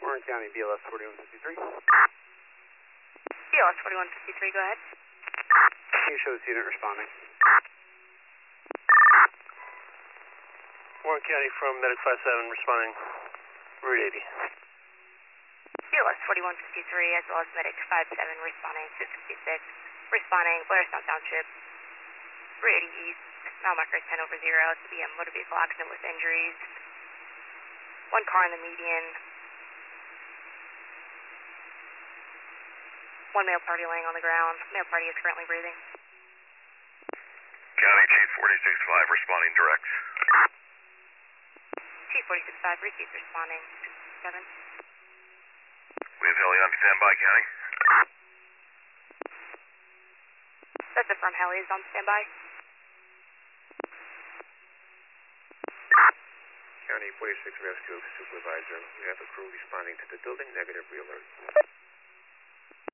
Warren County, BLS 4153. BLS 4153, go ahead. You show this unit responding. Warren County from Medic 57 responding. Route 80. BLS 4153 as well as Medic 57 responding 266. Responding Blairstown Township. Route 80 East. Mile marker 10/0 to be a motor vehicle accident with injuries. One car in the median. One male party laying on the ground. Male party is currently breathing. County Chief 465 responding direct. Chief 465 received responding 7. We have heli on standby, County. That's a from heli is on standby. County 46 Rescue Supervisor. We have a crew responding to the building. Negative, re-alert.